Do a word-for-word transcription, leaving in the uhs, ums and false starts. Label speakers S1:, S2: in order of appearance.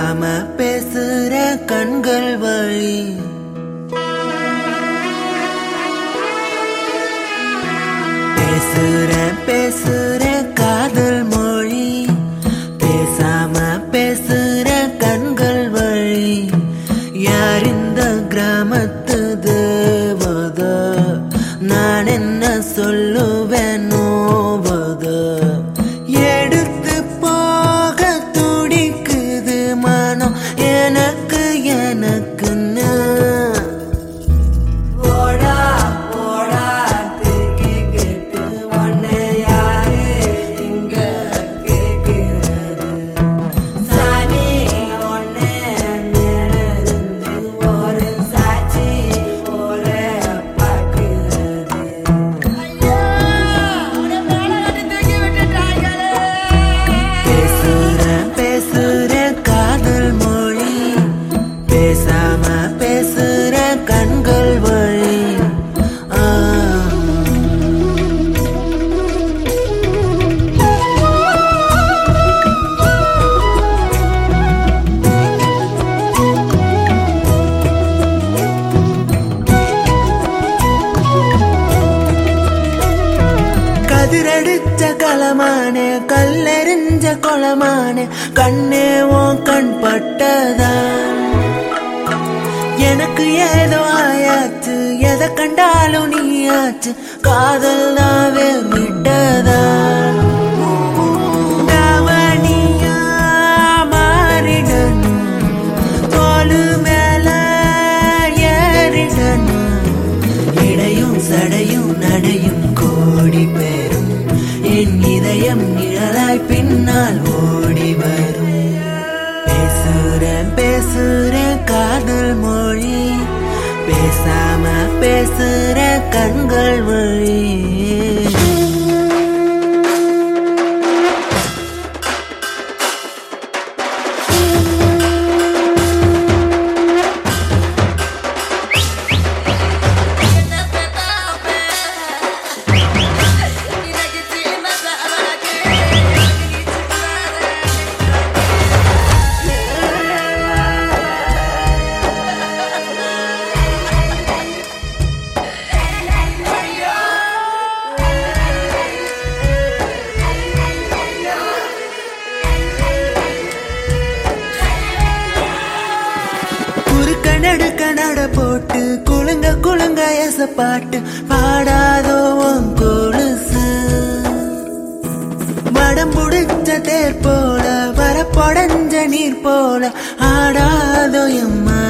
S1: பேசாம பேசுற கண்கள் வழி பேசுற பேசுற காதல் மொழி பேசாம பேசுற கண்கள் வழி யார் இந்த கிராமத்து தேவத நான் என்ன சொல்லுவேன் நோவத எடுத்து போக துடிக்குது மனம் எனக்கு எனக்குன்னு கதிரடிச்ச களமானே கல்லெறிஞ்ச கொளமானே கண்ணே உன் கண் பட்டதான் எனக்கு ஏதோ ஆயாச்சு எதை கண்டாலும் நீயாச்சு காதல் நாவே விட்டதான் கவனியா மாறிடணும் தோளு மேல ஏறிடணும் இடையும் சடையும் நடையும் கோடி பேரும் என் இதயம் நிழலாய் பின்னால் ஓடி வரும் பேசுறேன் பேசுறேன் காதல் மொழி பேசாம பேசுற கண்கள் வழி நடுக்க நட போட்டு குலுங்க குலுங்க எச பாட்டு பாடாதோ உன் கொலுசு வடம் புடிச்ச தேர் போல வரப்பொடஞ்ச நீர் போல ஆடாதோ எம்மா